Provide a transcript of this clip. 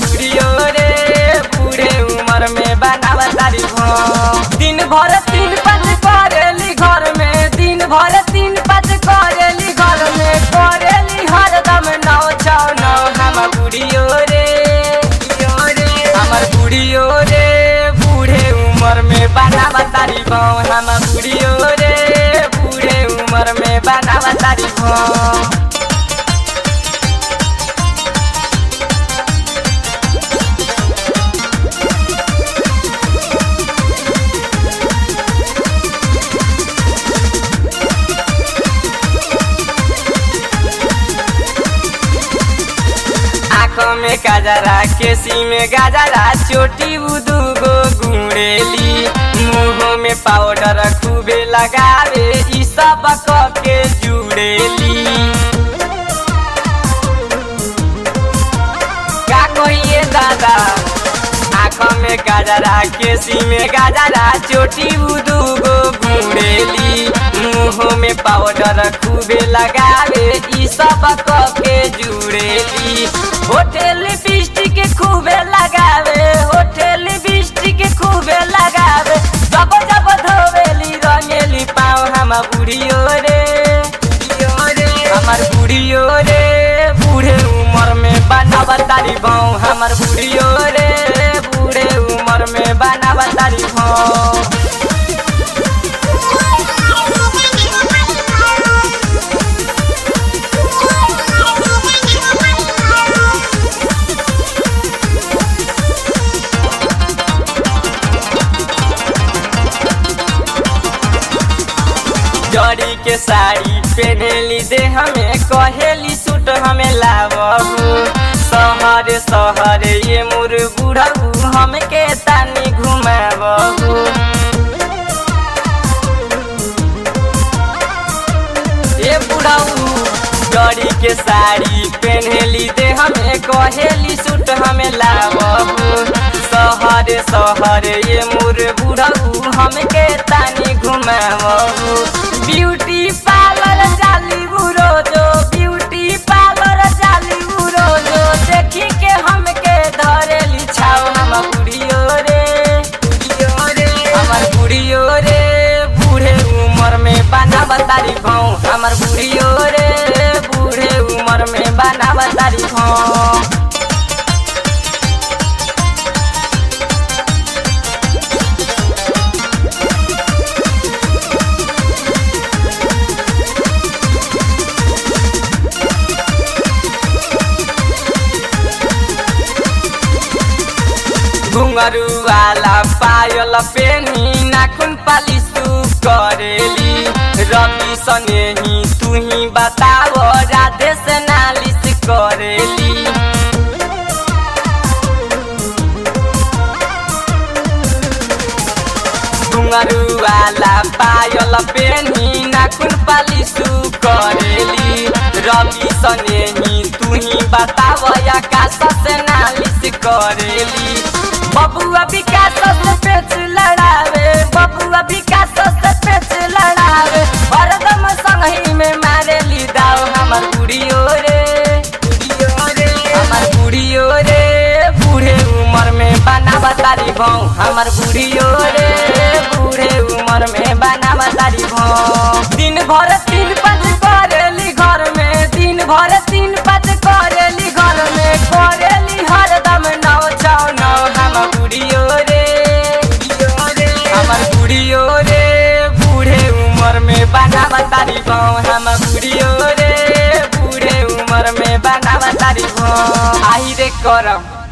बुढ़ियो रे बूढ़े उम्र में बनावा तारी भों। दिन भर 3-5 करेली घर में, दिन भर 3-5 करेली घर में, करेली हरदम 9-6-9। हम बुढ़ियो रे हमर बुढ़ियो रे बूढ़े उम्र में बनावा तारी भों। हम बुढ़ियो रे बूढ़े उम्र में बनावा तारी भों। आँखों में गजरा, केसी में गजरा, चोटी उदूगो गुड़ेली, मुँह में पाउडर खूबे लगावे, ई सब के जुड़ेली। का कहिए दादा, आँखों में गजरा, केसी में गजरा, चोटी उदूगो गुड़ेली, मुँह में पाउडर खूबे लगावे, ई सब के जुड़ेली। होठे लिपस्टिक खूबे लगावे, होठे लिपस्टिक खूबे लगावे, जब जब धोवेली रंगेली पाँव। हम बुढ़ियो रे हमर बुढ़ियो रे बूढ़े उम्र में बनावा तारी भों। हमर बुढ़ियो रे बूढ़े उम्र में बनावा तारी भों। जड़ी के साड़ी पहनेली दे हमें, कहेली सूट हमें लावहू। शहर शहर ये मोर बुढ़ऊ हमके तानी घुमावहू। ये बुढ़ऊ जड़ी के साड़ी पहनेली दे हमें, कहेली सूट हमें लावहू। शहर शहर ये मोर बुढ़ऊ हमके तानी घुमावहू। ब्यूटी पार्लर जाली रोजो, ब्यूटी पार्लर जाली रोजो, देखी के हमके धरेली छाव। हम बुढ़ियो रे हमर बुढ़ियो रे बूढ़े उम्र में बनावा तारी भों। हमर बुढ़ियो रे बूढ़े उम्र में बनावा तारी भों। घुंघरू वाला पायल पेनी, नाखून पालिश करेली, रवि सने ही तू ही बताव, राधे से नालिश करेली। घुंघरू वाला पायल पेनी, नाखून पालिश करेली, रवि सने ही तू ही बताव, आकाश से नालिश करेली। बबुआ विकास से पेच लड़ावे, बबुआ विकास से पेच लड़ावे, हरदम संगही में मारेली दाव। हमर बुढ़ियो रे हमर बुढ़ियो रे बूढ़े उम्र में बनावा तारी भों। हमर बुढ़ियो रे बूढ़े उम्र में बनावा तारी भों। दिन भर 3-5 करेली घर में, दिन भर 3-5 करेली घर में, करेली हरदम 9-6-9। हम बुढ़ियो रे हमर बुढ़ियो रे बूढ़े उम्र में बनावा तारी भों। हम बुढ़ियो रे बूढ़े उम्र में बनावा तारी भों। आई रे करम।